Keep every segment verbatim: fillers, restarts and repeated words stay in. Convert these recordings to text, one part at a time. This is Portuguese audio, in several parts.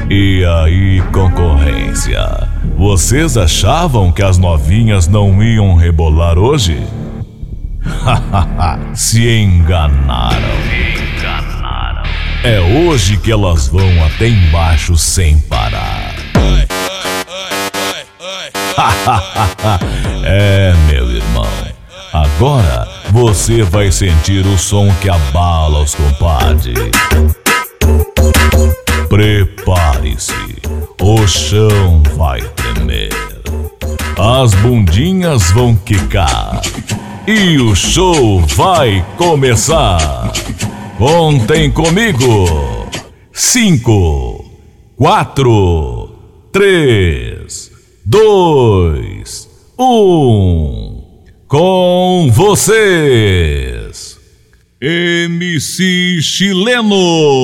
E aí, concorrência? Vocês achavam que as novinhas não iam rebolar hoje? Se enganaram. Se enganaram. É hoje que elas vão até embaixo sem parar. É, meu irmão. Agora você vai sentir o som que abala os compadres. Prepare-se, o chão vai tremer, as bundinhas vão quicar e o show vai começar. Contem comigo. Cinco, quatro, três, dois, um. Com vocês, M C Chileno.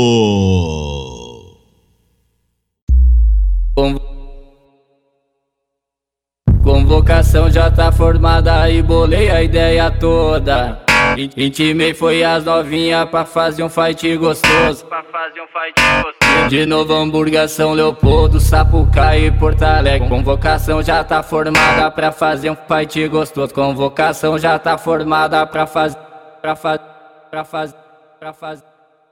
Convocação já tá formada e bolei a ideia toda. Intimei foi as novinha pra fazer um fight gostoso. Pra fazer um fight gostoso. De novo Hamburgo, São Leopoldo, Sapucaí e Porto Alegre. Convocação já tá formada pra fazer um fight gostoso. Convocação já tá formada pra fazer, pra fazer, pra fazer, pra fazer,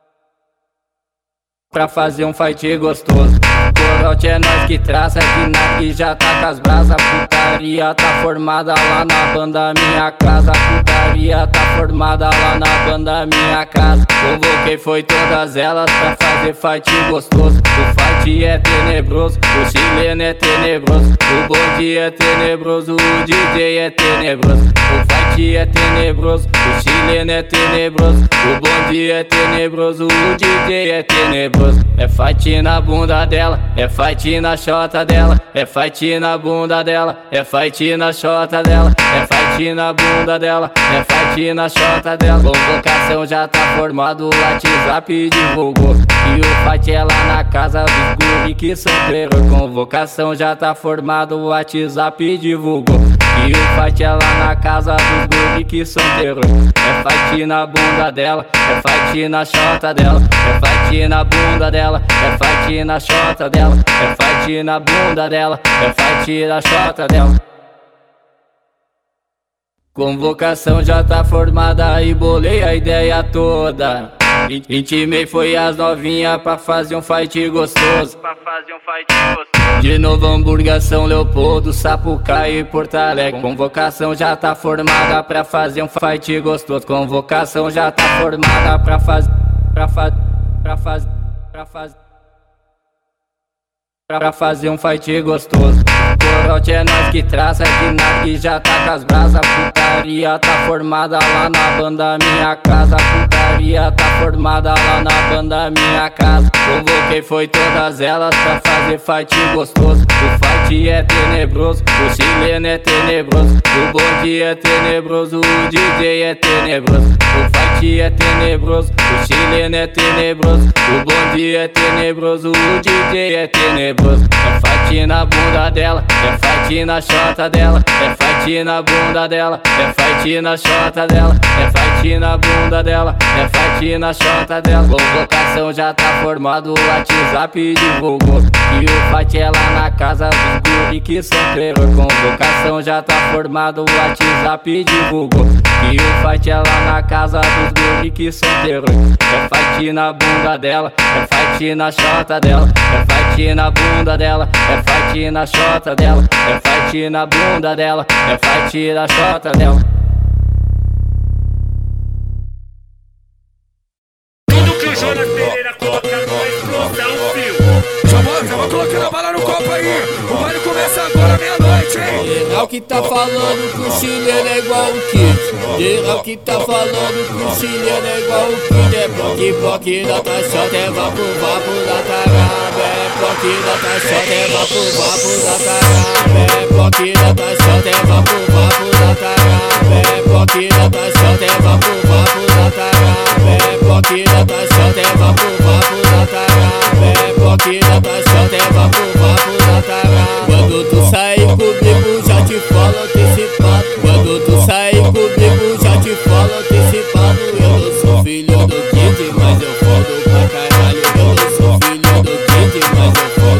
pra fazer um fight gostoso. Corote é nós que traça, que nada já tá com as brasas. Putaria tá formada lá na banda Minha Casa. Putaria tá formada lá na banda Minha Casa. Convoquei foi todas elas pra fazer fight gostoso. O fight é tenebroso, o chileno é tenebroso, o bonde é tenebroso, o D J é tenebroso. O fight é tenebroso, o chileno é tenebroso, o bonde é tenebroso, o D J é tenebroso. É fight na bunda dela, é fight na chota dela, é fight na bunda dela, é fight na chota dela, é fight na bunda dela, é fight na chota dela. Convocação já tá formado, o WhatsApp divulgou e o fight é lá na casa dos guri que são terror. Convocação já tá formado, o WhatsApp divulgou e o fight é lá na casa dos guri que são terror. É fight na bunda dela, é fight na chota dela, é fight na bunda dela, é fight na chota dela, é fight na bunda dela, é fight na chota dela. Convocação já tá formada e bolei a ideia toda. Intimei foi as novinha pra fazer um fight gostoso. Pra fazer um fight gostoso. De novo Hamburgo, São Leopoldo, Sapucaí e Porto Alegre. Convocação já tá formada pra fazer um fight gostoso. Convocação já tá formada pra fazer, pra fazer, pra fazer, pra fazer, pra fazer um fight gostoso. Corote é nós que traça, que nada que já tá com as brasas. Putaria tá formada lá na banda Minha Casa. Putaria tá formada lá na banda Minha Casa. Convoquei foi todas elas pra fazer fight gostoso. O fight é tenebroso, o chileno é tenebroso, o bonde é tenebroso, o D J é tenebroso. O fight é tenebroso, o chileno é tenebroso, o bonde é tenebroso, o D J é tenebroso. É fight na bunda dela, é fight na chota dela, é fight na bunda dela, é fight na chota dela, é fight na bunda dela, é fight na chota dela. Convocação já tá formado, o WhatsApp divulgou e o fight é lá na casa dos guri que são terror. Convocação já tá formado, o WhatsApp divulgou e o fight é lá na casa dos guri que são terror. É fight na bunda dela, é fight na chota dela, é fight na bunda dela, é fight na chota dela, é fight na bunda dela, é fight na chota dela. Tudo que o Jonas Pereira coloca no explosão, fio. Já vou, já vou colocando a bala no copo aí. O baile começa agora meia-noite, hein? Geral que tá falando que o chileno é igual o Kid. Geral que tá falando que o chileno é igual o Kid. É bloque, bloque da taxota, é vapo, vapo da taraba. É bloque da taxota, é vapo, vapo da taraba. É bloque da taxota, é vapo, vapo da taraba. É bloque da taxota, é vapo, vapo da taraba. É bloque da taxota, é vapo, vapo da taraba. É bloque da taxota, é vapo, vapo da taraba. Quando tu sair comigo já te falo antecipado. Quando tu sair comigo já te falo antecipado. Eu não sou filho do Kid, mas eu fodo pra caralho. Eu não sou filho do Kid, mas eu fodo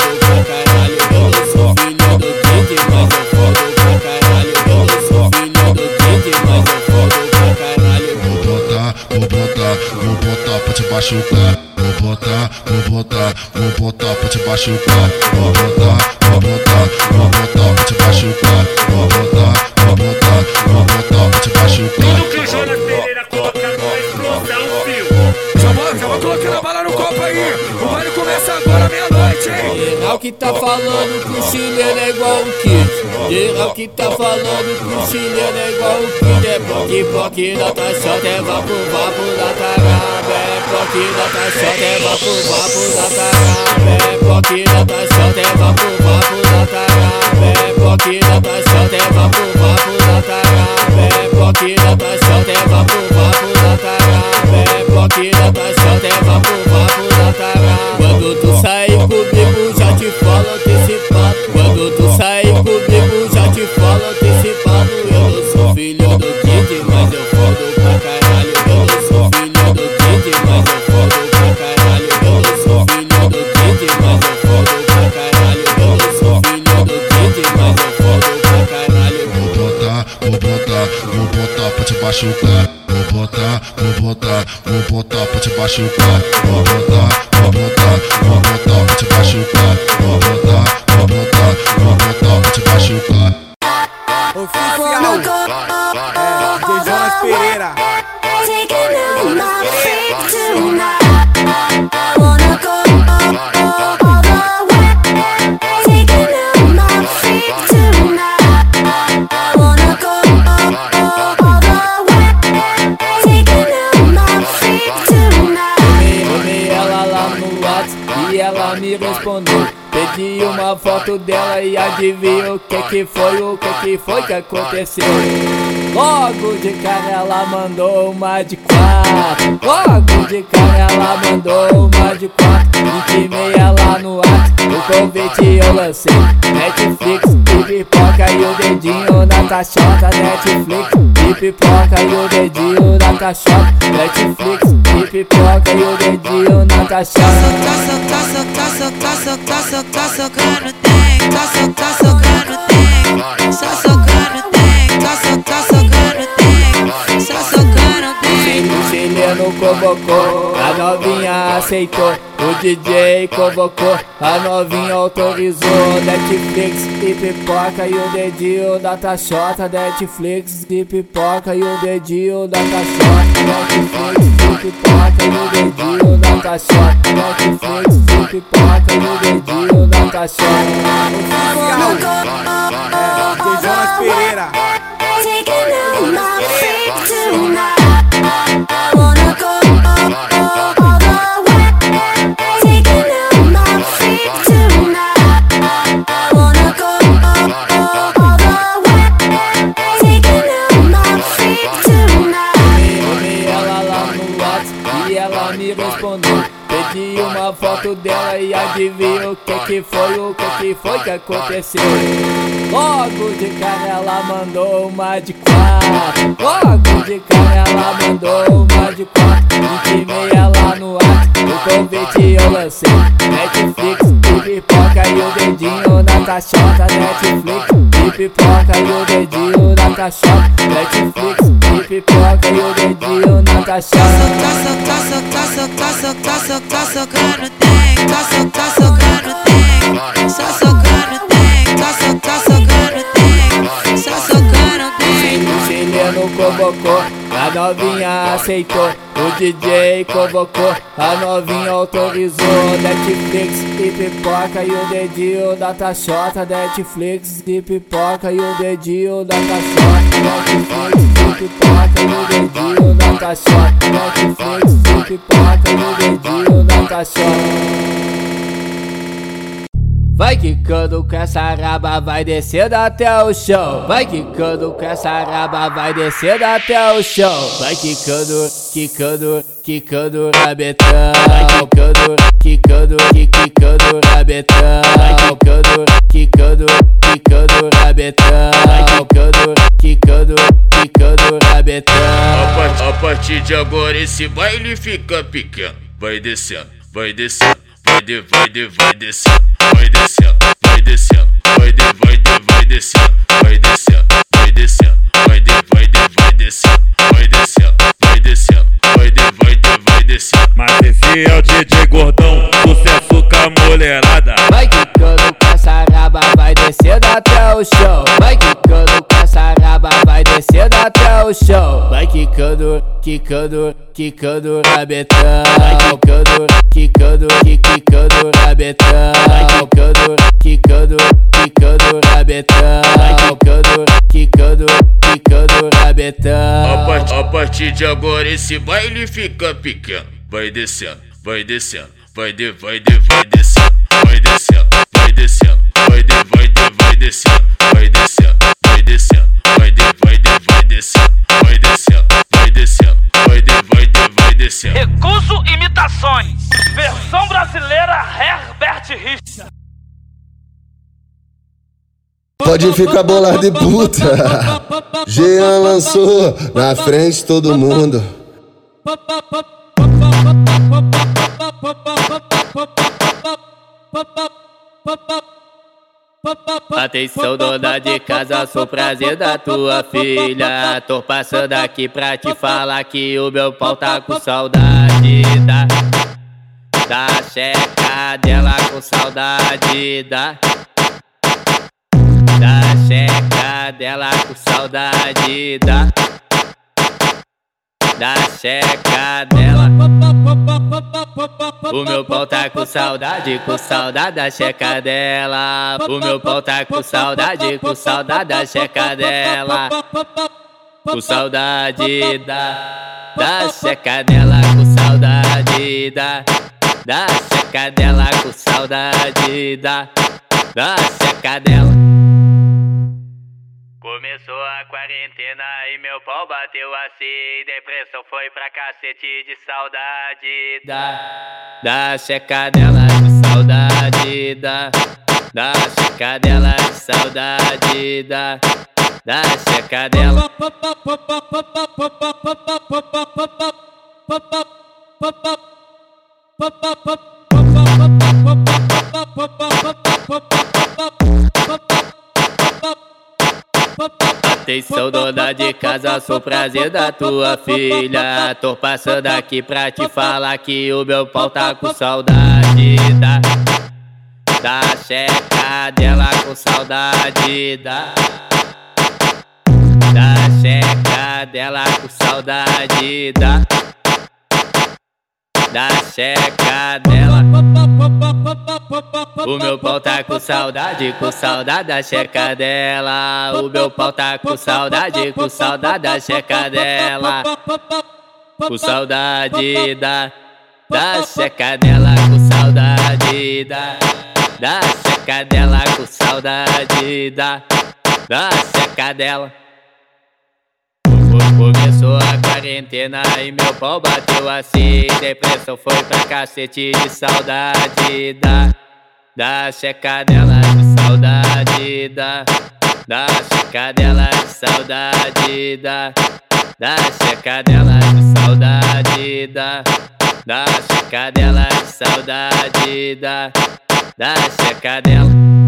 machucar. Vou botar, vou botar, vou botar pra te machucar. Vou botar, vou botar, vou botar pra te machucar. Vou botar, vou botar, vou botar pra te machucar. Tudo que o Jonas Pereira coloca no explosão, é fio. Já vou, já vou colocando a bala no copo aí. O baile começa agora meia-noite, hein? Geral que tá falando que o chileno é igual o Kid. Geral que tá falando que o chileno é igual o Kid. É bloque, bloque da taxota, é vapo, vapo da taraba. É bloque da taxota, é vapo, vapo da taraba. É bloque da taxota, é vapo, vapo da taraba. É bloque da taxota, é vapo, vapo da taraba. É bloque da taxota, é vapo, vapo da taraba. É bloque da taxota, é vapo, vapo da taraba. Quando tu sair comigo já te falo antecipado. Quando tu sair comigo já te falo antecipado. Eu não sou filho do Kid, mas eu fodo pra caralho. Eu não sou filho do Kid, mas eu fodo pra caralho. Eu não sou filho do Kid, mas eu fodo pra caralho. Eu não sou filho do Kid, mas eu fodo pra caralho. Vou botar, vou botar, vou botar pra te machucar. Vou botar, vou botar, vou botar pra te machucar. Vou botar, vou botar, vou botar pra te machucar. Vou botar, vou botar, vou botar pra te machucar. Oficial, é, D J Jonas Pereira. E ela me respondeu. Pedi uma foto dela e adivinha o que que foi, o que que foi que aconteceu. Logo de cara ela mandou uma de quatro. Logo de cara ela mandou uma de quatro. Intimei ela no ato, o convite eu lancei. Netflix, e pipoca e o dedinho na taxota. Netflix, e pipoca e o dedinho na taxota. Netflix, e pipoca e o dedinho na taxota. Tá, tá, tá, tá, tá, tá socando tem, tá, so, tá socando tem, só socando tem, tá, so, tá socando tem, só socando tem. O chileno convocou, a novinha aceitou. O D J convocou, a novinha autorizou. Netflix e pipoca e o dedinho da taxota. Netflix e pipoca e o dedinho da taxota. Netflix e pipoca e o dedinho da taxota. Netflix e pipoca e o dedinho da taxota. É, D J Jonas Pereira. E ela me respondeu. Pedi uma foto dela e adivinha o que que foi, o que que foi que aconteceu. Logo de cara ela mandou uma de quatro. Logo de cara ela mandou uma de quatro. Intimei ela no ato, o convite eu lancei. Netflix, e pipoca e o dedinho na taxota. Netflix, e pipoca e o dedinho na taxota. Netflix, e pipoca e o dedinho na taxota. Tá, so, tá, so, tá, so, tá, so, tá, so, tá socando tem, tá, so, tá socando tem, só socando tem, tá, so, tá socando tem, só socando tem. O chileno convocou, a novinha aceitou. O D J convocou, a novinha autorizou. Netflix e pipoca e o dedinho da taxota. Netflix e pipoca e o dedinho da taxota. Netflix e pipoca e o dedinho da taxota. Netflix e pipoca e o dedinho da taxota. Vai quicando com essa raba, vai descendo até o chão. Vai quicando com essa raba, vai descendo até o chão. Vai quicando, quicando, quicando rabetão. Vai quicando, quicando, quicando rabetão. Vai quicando, quicando, quicando rabetão. Vai quicando, quicando, quicando rabetão. A, part, a partir de agora esse baile fica pequeno. Vai descendo, vai descendo, vai de, vai de, vai descendo. Vai descendo, vai descendo, vai de, vai de, vai descendo, vai descendo, vai descendo, vai de, vai de, vai descendo, vai descendo, vai descendo, vai de, vai de, vai descendo. Aqui é o D J Gordão, sucesso com a mulherada. Vai quicando com essa raba, vai descendo até o chão. Vai quicando com essa raba, vai descendo até o chão. Vai quicando, quicando, quicando rabetão. Vai quicando, quicando, quicando rabetão. Vai quicando, quicando, quicando rabetão. Vai quicando, quicando, quicando rabetão. A, part, a partir de agora esse baile fica pequeno. Vai descendo, vai descendo, vai de, vai de, vai descendo, vai descendo, vai descendo, vai de, vai de, vai descendo, vai descendo, vai descendo, vai de, vai de, vai descendo, vai descendo, vai descendo, vai de, vai de, vai descendo. Recuso imitações. Versão brasileira Herbert Richards. Pode ficar bolado de puta. Jean lançou na frente de todo mundo. Atenção, dona de casa, sou prazer da tua filha. Tô passando aqui pra te falar que o meu pau tá com saudade da, da checa dela, com saudade da, da checa dela, com saudade da, da checa dela. O meu pau tá com saudade, com saudade da checa dela. O meu pau tá com saudade, com saudade da checa dela. Com saudade da, da checa dela, com saudade da, da checa dela, com saudade da, da checa dela. Começou a quarentena e meu pau bateu assim. Depressão foi pra cacete de saudade da, da checa dela, de saudade da, da checa dela, de saudade da, da checa dela. Atenção, dona de casa, sou prazer da tua filha. Tô passando aqui pra te falar que o meu pau tá com saudade da, da checa dela, com saudade da, da checa dela, com saudade da, da checa dela. O meu pau tá com saudade, com saudade da checa dela. O meu pau tá com saudade, com saudade da checa dela. Com saudade da, da checa dela, com saudade da, da checa dela, com saudade da, da checa dela. Começou a quarentena e meu pau bateu assim. Depressão foi pra cacete de saudade da, da checa dela, de saudade da, da checa dela, de saudade da, da checa dela, de saudade da, da checa dela, de saudade da, da checa dela.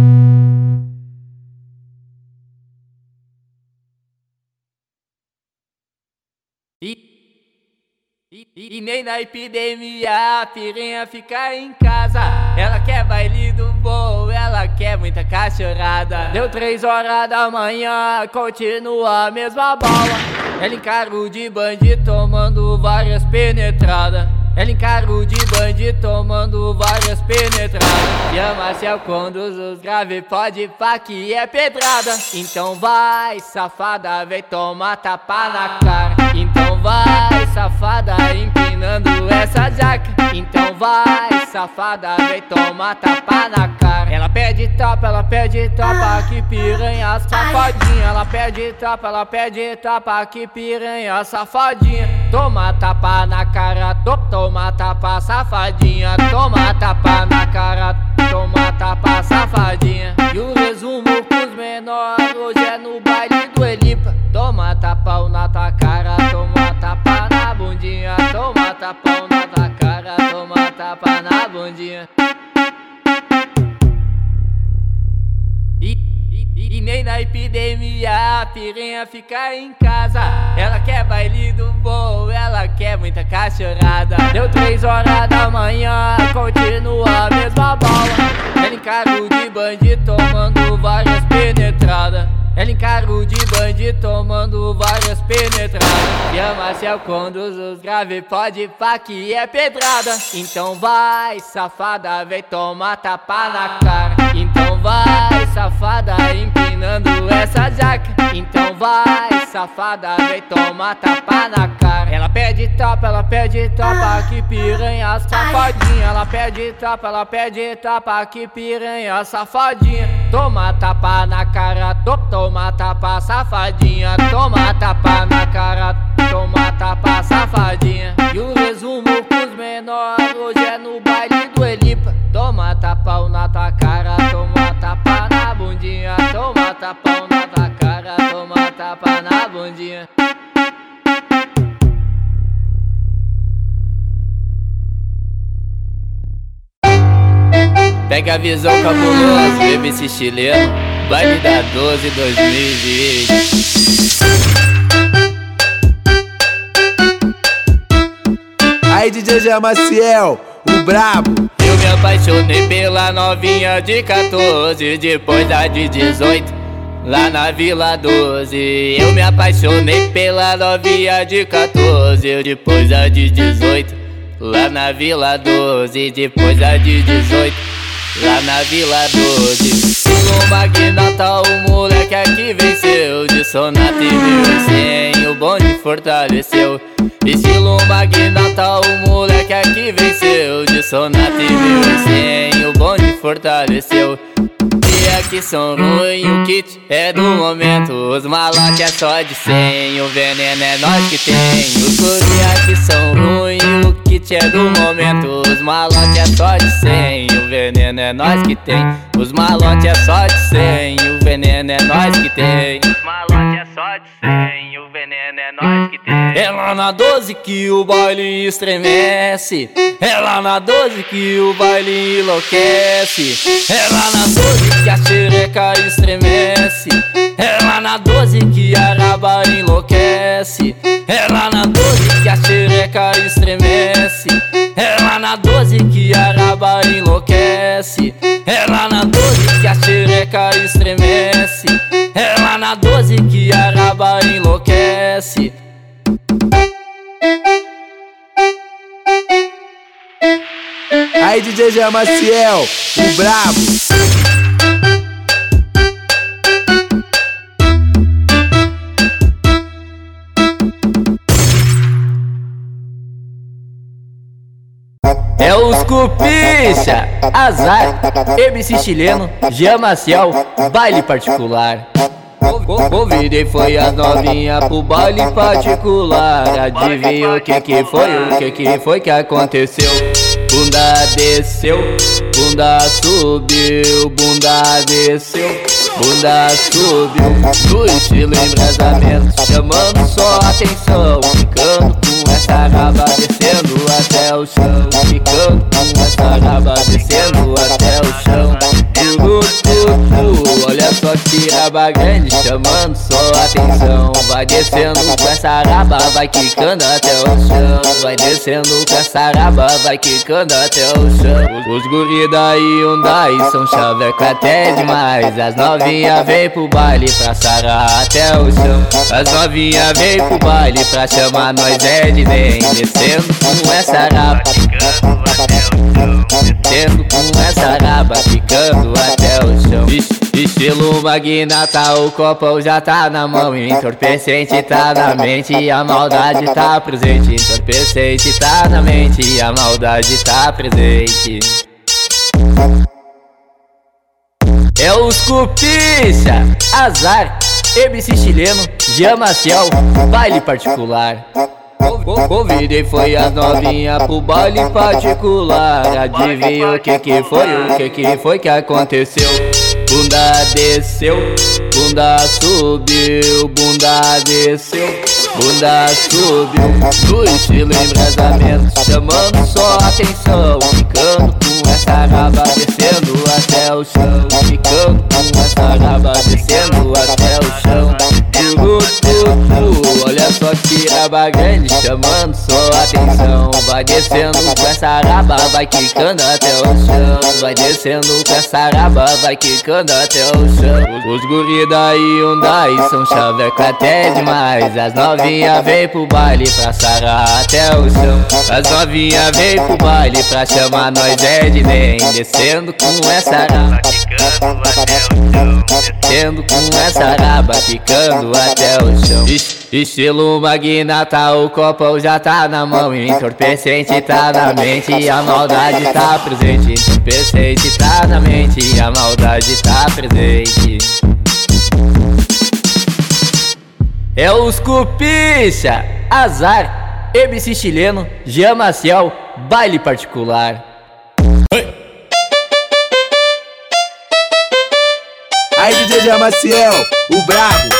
E, e, e nem na epidemia a piranha fica em casa. Ela quer baile do bom, ela quer muita cachorrada. Deu três horas da manhã, continua a mesma bola. Ela encara o de bandido tomando várias penetradas. Ela encara o de bandido tomando várias penetradas. E a Marcel conduz os grave, pode pá que é pedrada. Então vai, safada, vem tomar tapa na cara. Então vai, safada, empinando essa jaca. Então vai, safada, vem tomar tapa na cara. Ela pede tapa, ela pede tapa, que piranha safadinha. Ela pede tapa, ela pede tapa, que piranha safadinha. Toma tapa na cara, to, toma tapa safadinha. Toma tapa na cara, toma tapa safadinha. E o resumo pros menores hoje é no baile do Elipa. Toma tapão na tua cara, toma tapa na bundinha. Toma tapão na tua cara, toma tapa na bundinha. E, e, e nem Entrei na epidemia, a piranha fica em casa. Ela quer baile do bom, ela quer muita cachorrada. Deu três horas da manhã, continua a mesma bola. Ela encargo de bandido tomando várias penetradas. Ela encargo de bandido tomando várias penetradas. E a Marcel conduz os grave, pode pá que é pedrada. Então vai, safada, vem tomar tapa na cara. Então vai, safada, empinando essa jaca. Então vai, safada, vem tomar tapa na cara. Ela pede tapa, ela pede tapa, que piranha safadinha. Ela pede tapa, ela pede tapa, que piranha safadinha. Toma tapa na cara, to, toma tapa safadinha. Toma tapa na cara, toma tapa safadinha. E o resumo pros menores, hoje é no baile do Elipa. Toma tapão na tua cara, toma tapa na bundinha. Toma tapão na tua cara, toma tapa na bundinha. Pega a visão cabulosa, M C chileno, baile da doze dois mil e vinte. Aí D J Jean Maciel, o brabo. Eu me apaixonei pela novinha de quatorze, depois da de dezoito, lá na Vila doze. Eu me apaixonei pela novinha de quatorze, depois da de dezoito, lá na Vila doze. Depois da de dezoito, lá na Vila doze. Estilo magnata, o moleque aqui venceu. De Sonata e mil e cem, o bonde fortaleceu. Estilo magnata, o moleque aqui venceu. De Sonata e mil e cem, o bonde fortaleceu. E aqui são ruins, o kit é do momento. Os malotes é só de cem, o veneno é nós que tem. Os guri aqui são ruins, o kit é do momento. Os malotes é só de cem, o veneno é nós que tem. Os malotes é só de cem, o veneno é nós que tem. Os malotes é só de cem, o veneno é nós que tem. É lá na doze que o baile estremece. É lá na doze que o baile enlouquece. É lá na doze que a xereca estremece. É lá na doze que a raba enlouquece. É lá na doze que a xereca estremece. É lá na doze que a raba enlouquece. É lá na doze que a xereca estremece. É lá na doze que a raba enlouquece. Aí D J Jean Maciel, o brabo. É os Cupicha, Azar, M C chileno, Jean Maciel, baile particular. Convidei foi as novinha pro baile particular. Adivinha o que que foi, o que que foi que aconteceu? Bunda desceu, bunda subiu, bunda desceu, bunda subiu. No estilo embrasamento, chamando só atenção. Ficando com essa raba descendo até o chão. Ficando com essa raba descendo até o chão. Tudo, tudo, olha só que raba grande, chamando só atenção. Vai descendo com essa raba, vai quicando até o chão. Vai descendo com essa raba, vai quicando até o chão. Os guri da Hyundai são chaveco até demais. As novinha vem pro baile pra sarar até o chão. As novinha vem pro baile pra chamar nós é de nem. Descendo com essa raba, quicando até o chão. Descendo com essa raba, quicando até o chão. Estilo magnata, o copo já tá na mão. Entorpecente tá na mente e a maldade tá presente. Entorpecente tá na mente e a maldade tá presente. É os Cupicha, Azar, M C chileno, Jean Maciel, baile particular. Convidei foi as novinha pro baile particular. Adivinha o que que foi, o que que foi que aconteceu? Bunda desceu, bunda subiu, bunda desceu, bunda subiu. No estilo embrasamento, chamando só atenção. Ficando com essa raba descendo até até o chão, ficando com essa raba descendo até o chão. Turu, turu, olha só que raba grande chamando sua atenção. Vai descendo com essa raba, vai quicando até o chão. Vai descendo com essa raba, vai quicando até o chão. Os guri da Hyundai são chaveca até demais. As novinha vem pro baile pra sarar até o chão. As novinha vem pro baile pra chamar nós é de nem. Descendo com essa raba, quicando até o chão. Descendo com essa raba, quicando até o chão. Estilo magnata, o copo já tá na mão. Entorpecente tá na mente e a maldade tá presente. Entorpecente tá na mente e a maldade tá presente. É os Cupicha, Azar, M C Chileno, Jean Maciel, baile particular. Aí D J Jean Maciel, o brabo.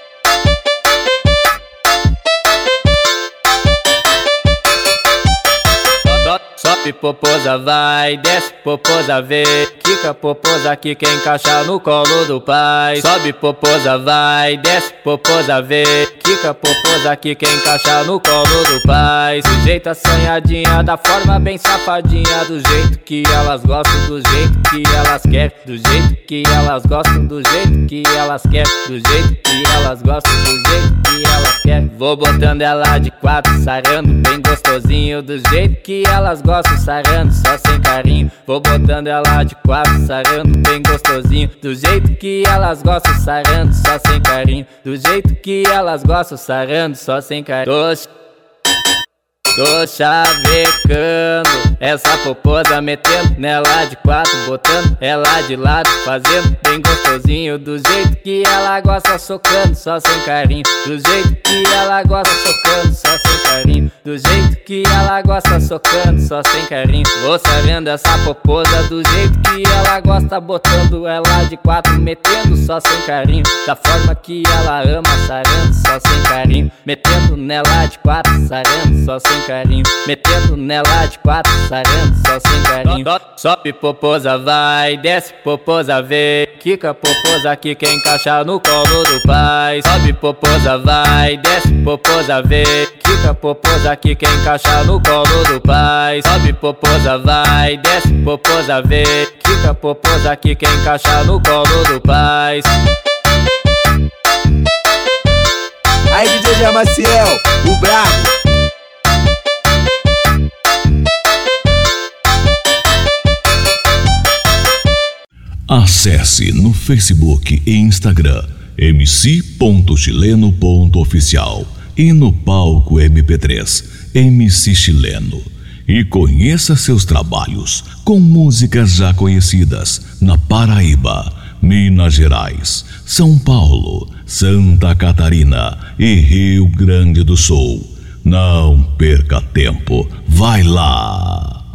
Sobe poposa vai, desce poposa vê, quica poposa que quer encaixar no colo do pai. Sobe poposa vai, desce poposa vê, quica poposa que quer encaixar no colo do pai. Sujeita assanhadinha, da forma bem safadinha, do jeito que elas gostam, do jeito que elas querem, do jeito que elas gostam, do jeito que elas querem, do jeito que elas gostam, do jeito que elas querem. Vou botando ela de quatro, sarando bem gostosinho, do jeito que elas gostam, sarando só sem carinho. Vou botando ela de quatro, sarando bem gostosinho, do jeito que elas gostam, sarando só sem carinho. Do jeito que elas gostam, sarando só sem carinho. Tô, tô chavecando essa poposa, metendo nela de quatro, botando ela de lado, fazendo bem gostosinho, do jeito que ela gosta, socando só sem carinho. Do jeito que ela gosta, socando só sem carinho. Do jeito que ela gosta, socando só sem carinho. Vou sarando essa poposa do jeito que ela gosta, botando ela de quatro, metendo só sem carinho. Da forma que ela ama, sarando só sem carinho. Metendo nela de quatro, sarando só sem carinho. Metendo nela de quatro, sarando só sem carinho. Sobe poposa vai, desce poposa vê, quica poposa que quer encaixar no colo do pai. Sobe poposa vai, desce poposa vê, quica poposa que quer encaixar no colo do pai. Sobe poposa vai, desce poposa vê, quica poposa que quer encaixar no colo do pai. Aí D J Jean Maciel, o brabo. Acesse no Facebook e Instagram m c ponto chileno ponto oficial e no palco M P três M C Chileno e conheça seus trabalhos com músicas já conhecidas na Paraíba, Minas Gerais, São Paulo, Santa Catarina e Rio Grande do Sul. Não perca tempo, vai lá!